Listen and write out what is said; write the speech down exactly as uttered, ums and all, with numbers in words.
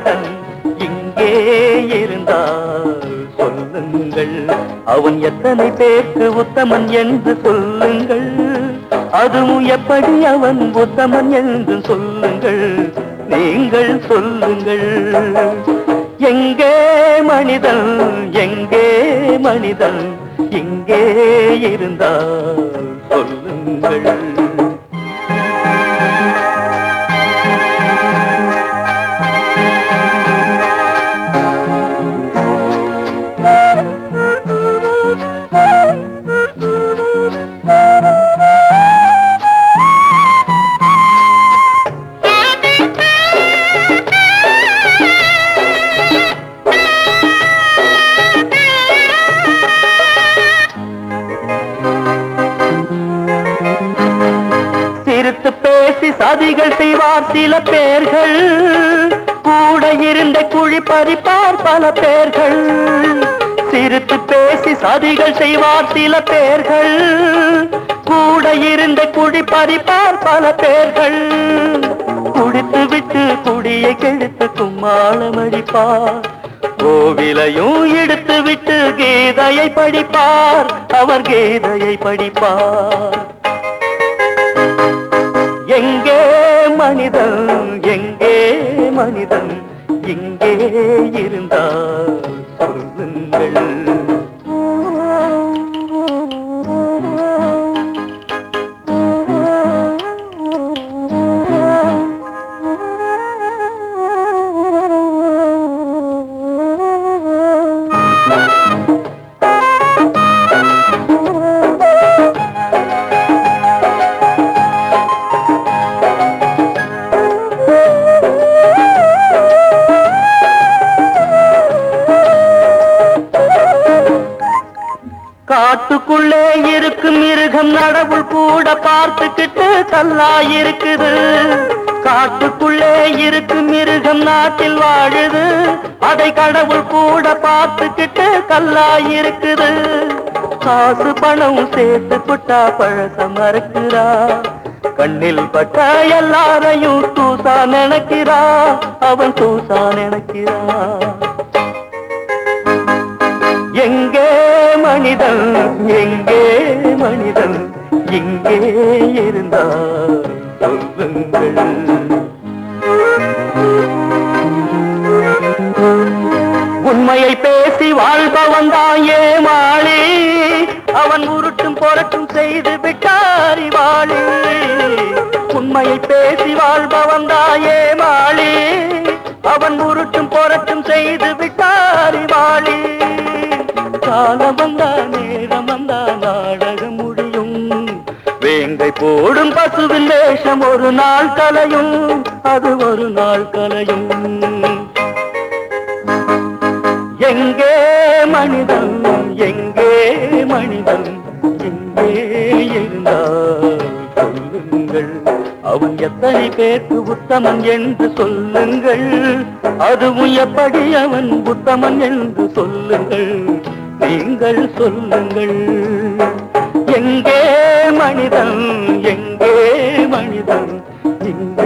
மனிதன் இங்கே இருந்தால் சொல்லுங்கள், அவன் எத்தனை பேருக்கு உத்தமன் என்று சொல்லுங்கள், அதுவும் எப்படி அவன் உத்தமன் என்று சொல்லுங்கள், நீங்கள் சொல்லுங்கள். எங்கே மனிதன் எங்கே மனிதன் இங்கே இருந்தால் சொல்லுங்கள். சிரித்து பேசி சதிகள் செய்வார் சில பேர்கள், கூட இருந்த குழி பறிப்பார் பல பேர்கள். சிரித்து பேசி சதிகள் செய்வார் சில பேர்கள், கூட இருந்த குழி பறிப்பார் பல பேர்கள். குடித்து விட்டு குடியை கெடுத்து கும்மாளம் அடிப்பார், கோவிலையும் எடுத்து விட்டு கீதையை படிப்பார், அவர் கீதையை படிப்பார். எங்கே மனிதன் எங்கே மனிதன் இங்கே இருந்தால் சொல்லுங்கள். காட்டுக்குள்ளே இருக்கும் மிருகம் நடவுள் கூட பார்த்துக்கிட்டு கல்லாயிருக்குது. காட்டுக்குள்ளே இருக்கும் மிருகம் நாட்டில் வாழுது, அதை கடவுள் கூட பார்த்துக்கிட்டு கல்லாயிருக்குது. காசு பணம் சேர்த்து புட்டா பழச மறக்கிறா, கண்ணில் பட்ட எல்லாரையும் தூசா நினைக்கிறா, அவன் தூசா நினைக்கிறா. எங்கே மனிதன் எங்கே மனிதன் இங்கே இருந்தால் சொல்லுங்கள். உண்மையை பேசி வாழ்பவன் தான் ஏமாளி, அவன் உருட்டும் பொருட்டும் செய்து விட்டாரி வாழி. உண்மையை பேசி வாழ்பவன் தான் ஏமாளி, அவன் உருட்டும் பொருட்டும் செய்து விட்டாரி வாழி. காலம் வந்தா நேரம் வந்தா நாடகம் முடியும், வேங்கை போடும் பசுவின் வேஷம் ஒரு நாள் கலையும், அது ஒரு நாள் கலையும். எங்கே மனிதன் எங்கே மனிதன் எங்கே இருந்தால் சொல்லுங்கள், அவன் எத்தனை பேருக்கு உத்தமன் என்று சொல்லுங்கள், அதுவும் எப்படி அவன் உத்தமன் என்று சொல்லுங்கள், நீங்கள் சொல்லுங்கள். எங்கே மனிதன் எங்கே மனிதன் இங்கே